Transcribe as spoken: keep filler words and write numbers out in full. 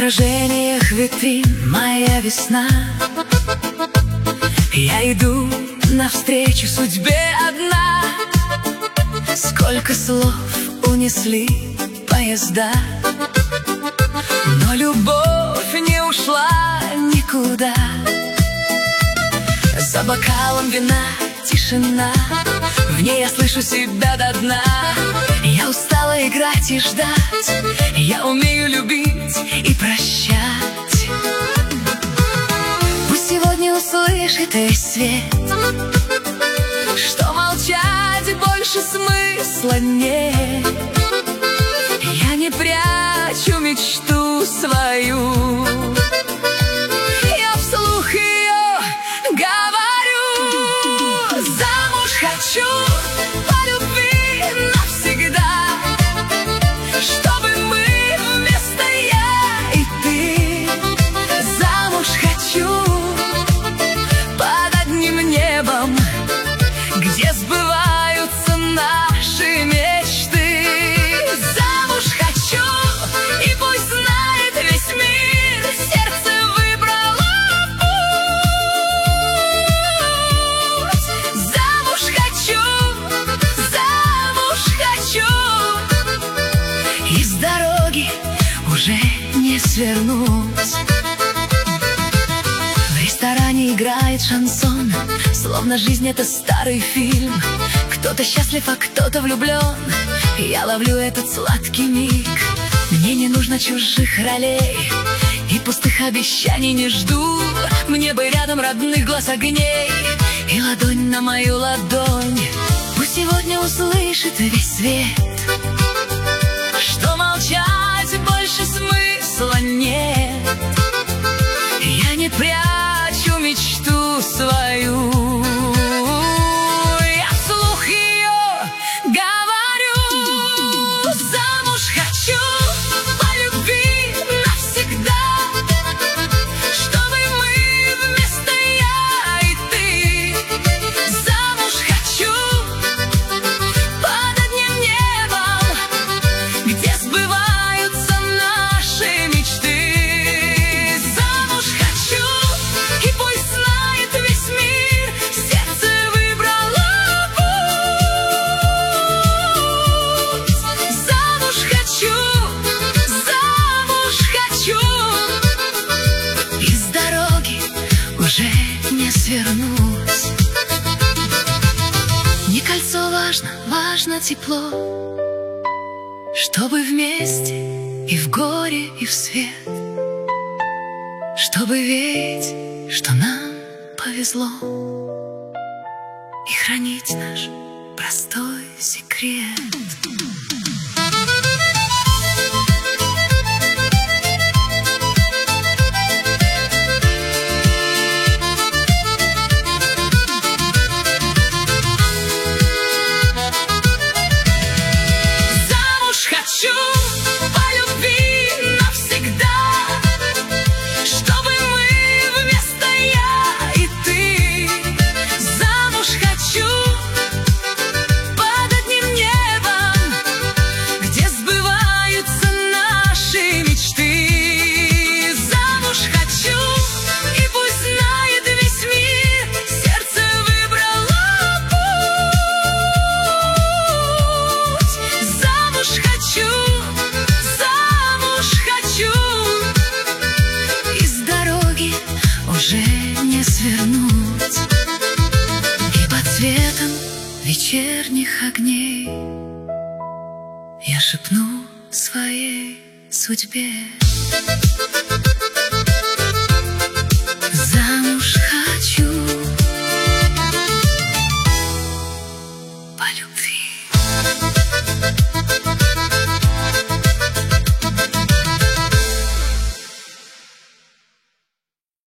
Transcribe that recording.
отражениях витрин моя весна. Я иду навстречу судьбе одна. Сколько слов унесли поезда, но любовь не ушла никуда. За бокалом вина тишина, в ней я слышу себя до дна. Я устала играть и ждать, я умею любить и прощать. Пусть сегодня услышит весь свет, что молчать больше смысла нет. Я не прячу мечту свою, я вслух ее говорю. Замуж хочу по любви навсегда, чтобы мы вместо я и ты. Замуж хочу под одним небом, где сбываются наши мечты. Замуж хочу, и пусть знает весь мир, сердце выбрало путь. Замуж хочу, замуж хочу, и с дороги уже не свернуть. В ресторане играет шансон, словно жизнь — это старый фильм. Кто-то счастлив, а кто-то влюблен. Я ловлю этот сладкий миг. Мне не нужно чужих ролей, и пустых обещаний не жду. Мне бы рядом родных глаз огней и ладонь на мою ладонь. Пусть сегодня услышит весь свет, что молчать больше смысла нет. Я не прячу мечту свою, я вслух ее говорю. Замуж хочу по любви навсегда, чтобы мы вместо я и ты. Замуж хочу под одним небом, где сбываются наши мечты. Замуж хочу, и пусть знает весь мир, сердце выбрало путь. Замуж хочу, замуж хочу, и с дороги уже не свернуть. Не кольцо важно, важно тепло, чтобы вместе и в горе, и в свет, чтобы верить, что нам повезло, и хранить наш простой секрет. Замуж хочу по любви навсегда, чтобы мы вместо я и ты. Замуж хочу под одним небом, где сбываются наши мечты. Замуж хочу, и пусть знает весь мир, сердце выбрало путь. Замуж хочу, замуж хочу, и с дороги уже не свернуть. И под светом вечерних огней я шепну своей судьбе.